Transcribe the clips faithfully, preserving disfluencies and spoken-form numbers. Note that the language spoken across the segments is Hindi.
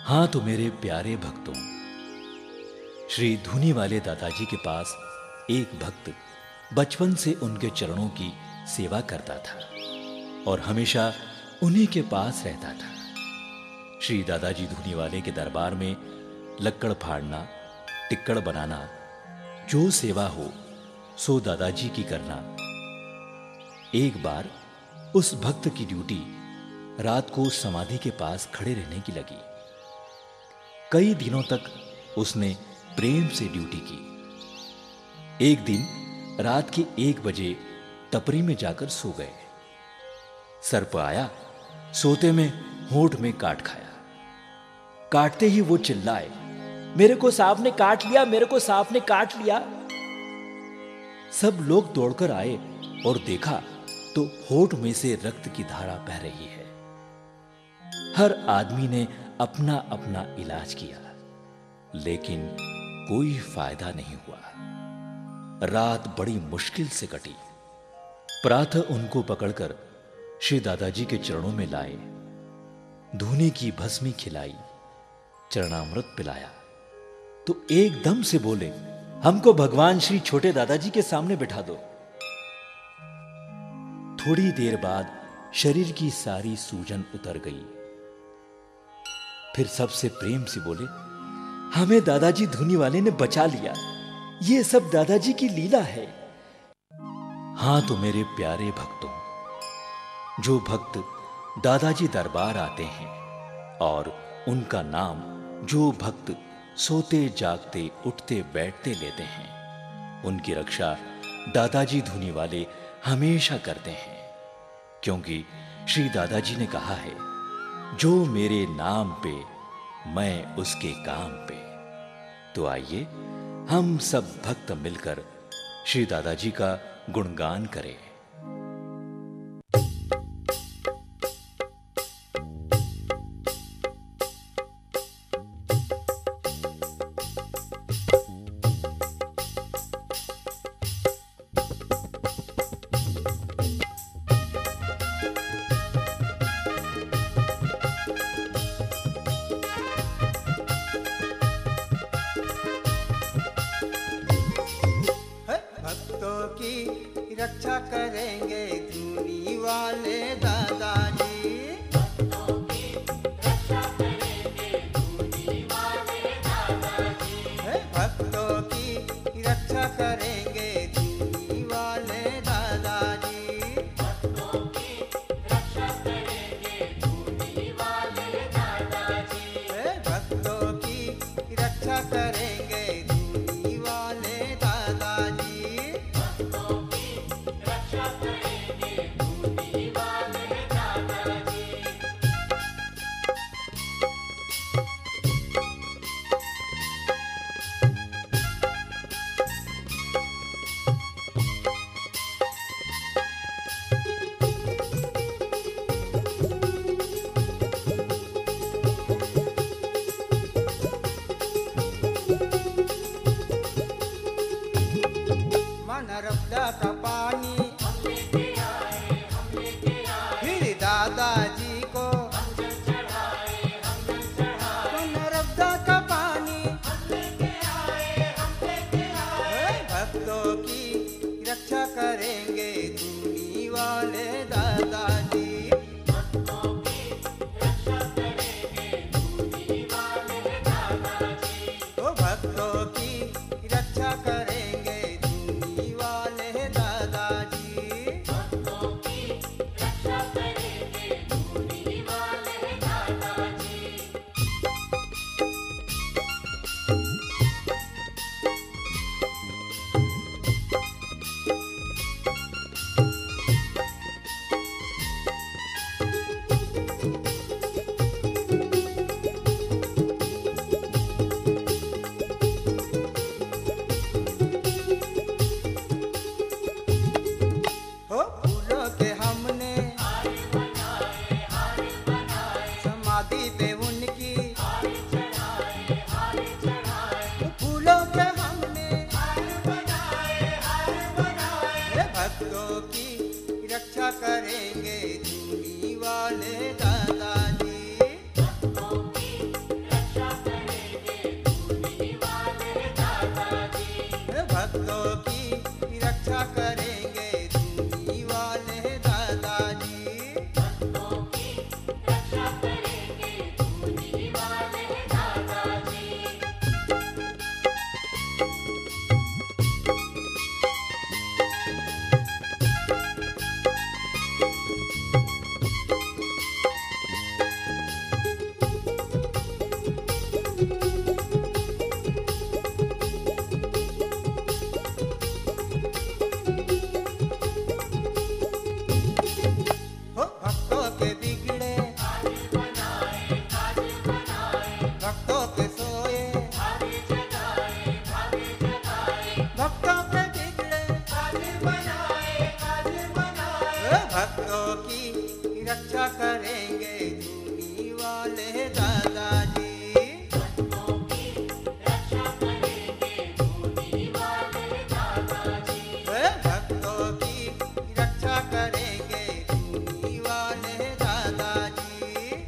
हाँ तो मेरे प्यारे भक्तों, श्री धूनी वाले दादाजी के पास एक भक्त बचपन से उनके चरणों की सेवा करता था और हमेशा उन्हीं के पास रहता था। श्री दादाजी धूनी वाले के दरबार में लक्कड़ फाड़ना, टिक्कड़ बनाना, जो सेवा हो सो दादाजी की करना। एक बार उस भक्त की ड्यूटी रात को समाधि के पास खड़े रहने की लगी। कई दिनों तक उसने प्रेम से ड्यूटी की। एक दिन रात के एक बजे टपरी में जाकर सो गए। सर्प आया, सोते में होंठ में काट खाया। काटते ही वो चिल्लाए, मेरे को सांप ने काट लिया, मेरे को सांप ने काट लिया। सब लोग दौड़कर आए और देखा तो होंठ में से रक्त की धारा बह रही है। हर आदमी ने अपना अपना इलाज किया, लेकिन कोई फायदा नहीं हुआ। रात बड़ी मुश्किल से कटी। प्रातः उनको पकड़कर श्री दादाजी के चरणों में लाए, धूनी की भस्मी खिलाई, चरणामृत पिलाया तो एकदम से बोले, हमको भगवान श्री छोटे दादाजी के सामने बिठा दो। थोड़ी देर बाद शरीर की सारी सूजन उतर गई। फिर सबसे प्रेम से बोले, हमें दादाजी धूनी वाले ने बचा लिया, ये सब दादाजी की लीला है। हां तो मेरे प्यारे भक्तों, जो भक्त दादाजी दरबार आते हैं और उनका नाम जो भक्त सोते जागते उठते बैठते लेते हैं, उनकी रक्षा दादाजी धूनी वाले हमेशा करते हैं। क्योंकि श्री दादाजी ने कहा है, जो मेरे नाम पे मैं उसके काम पे। तो आइए हम सब भक्त मिलकर श्री दादाजी का गुणगान करें। रक्षा करेंगे धूनी वाले दादाजी। भक्तों की रक्षा करेंगे धूनी वाले दादाजी। भक्तों की रक्षा करेंगे धूनी वाले दादाजी। भक्तों की रक्षा करेंगे धूनी वाले दादाजी। भक्तों की रक्षा करेंगे धूनी वाले दादाजी। नर्मदा का पानी हम लेके आए, हम लेके आए। फिर दादाजी को हम जल चढ़ाए, हम जल चढ़ाए। तो नर्मदा का पानी हम लेके आए, हम लेके आए। भक्तों की रक्षा करेंगे धूनी वाले दादाजी। भक्तों की रक्षा करेंगे धूनी वाले दादाजी। तो भक्तों की रक्षा करेंगे करेंगे धूनी वाले दादाजी। भक्तों की वाले दादाजी। हे भक्तों की रक्षा करेंगे धूनी वाले दादाजी।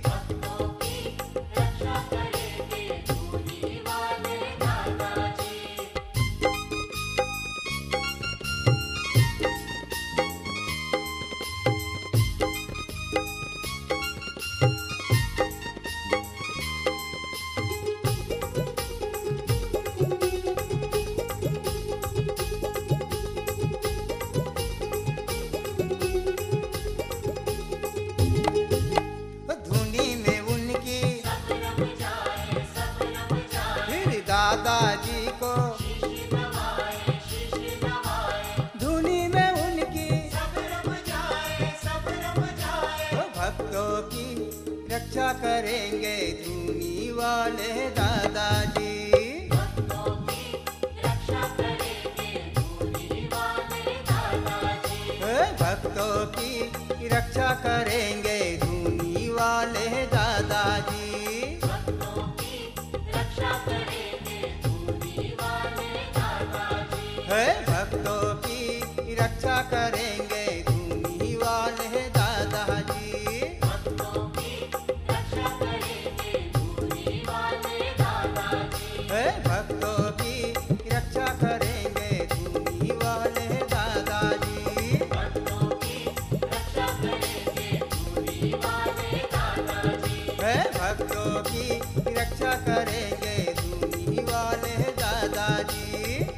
धुनी में उनकी फिर दादाजी को, धुनी में उनकी तो भक्तों की रक्षा करेंगे धुनी वाले दादाजी। हे भक्तों की रक्षा करेंगे धुनी वाले दादाजी। हे भक्तों की रक्षा करेंगे धुनी वाले दादाजी। हे भक्तों की रक्षा करेंगे धुनी वाले दादाजी। हे भक्तों की रक्षा करेंगे धुनी वाले दादाजी।